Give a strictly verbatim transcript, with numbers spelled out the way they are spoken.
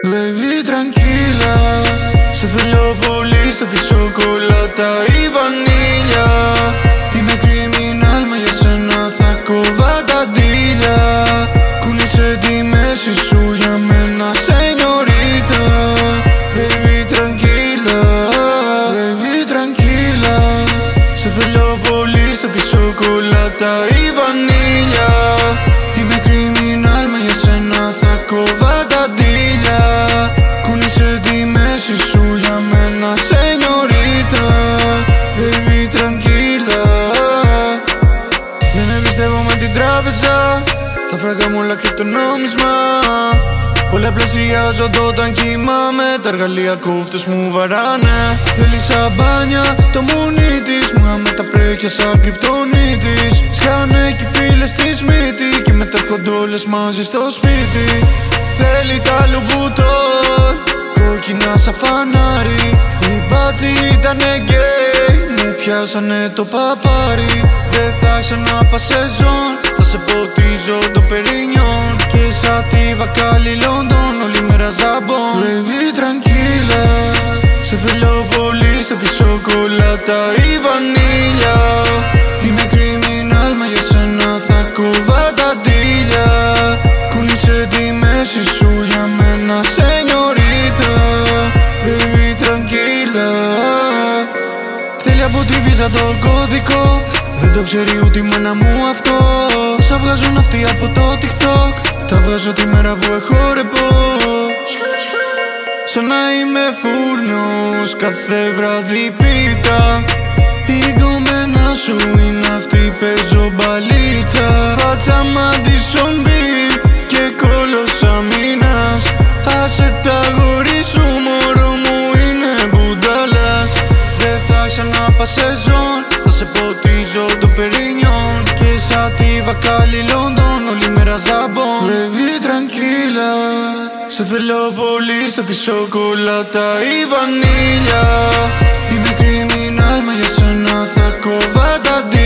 Baby tranquila, σε θέλω πολύ σαν τη σοκολάτα ή βανίλια. Είμαι criminal, μα για σένα θα κόβα τα ντύλια. Κούνησε τη μέση σου για μένα, σενιωρίτα. Baby tranquila, baby tranquila, σε θέλω πολύ σαν τη σοκολάτα ή βανίλια. Είμαι criminal, μα για σένα θα κόβα τα ντύλια. Κούνησε τη μέση σου για μένα, σενιωρίτα. Baby tranquila. Δεν εμπιστεύω με την τράπεζα, τα φράγκα μου όλα κρυπτονόμισμα. Πολλαπλασιάζονται όταν κοιμάμαι, τα εργαλεία κόφτες μου βαράνε. Θέλει σαμπάνια, το μουνί της, μου με τα πρέκια σαν κρυπτονίτης. Σκάνε κι οι φίλες της μύτη και μετά έρχονται όλες μαζί στο σπίτι. Θέλει τα λουμπούτο, κόκκινα σαν φανάρι. Οι μπάτσοι ήτανε γκέι, μου πιάσανε το παπάρι. Δεν θα ξαναπά σεζόν, θα σε ποτίζω το Περινιόν. Και σαν τη Βακάλι Λόντον, όλη μέρα ζαμπόν. Baby tranquila, σε θέλω πολύ σαν τη σοκολάτα ή βανίλια. Είμαι criminal, μα για σένα θα κόβα τα ντύλια. Κούνησε τη μέση σου για μένα, σενιωρίτα. Baby tranquila. Θέλει από τη βίζα το κώδικο, δεν το ξέρει ούτε η μάνα μου αυτό. Όσα βγάζουν αυτοί από το TikTok, τα βγάζω τη μέρα που έχω ρεπό. Σαν να είμαι φούρνος, κάθε βράδυ πίτα. Η γκομένα σου είναι αυτή, παίζω μπαλίτσα. Φάτσα Madison Beer και κόλος αμήνας. Άσε τα γόρι σου, μωρό μου είναι μπουντάλας. Δεν θα ξαναπά σεζόν, θα σε ποτίζω το Περινιόν. Και σαν τη Βακάλι Λόντον, όλη μέρα ζαμπόν. Baby tranquila, σε θέλω πολύ σαν τη σοκολάτα ή βανίλια. Είμαι criminal, μα για σένα θα κόβα τα ντύλια.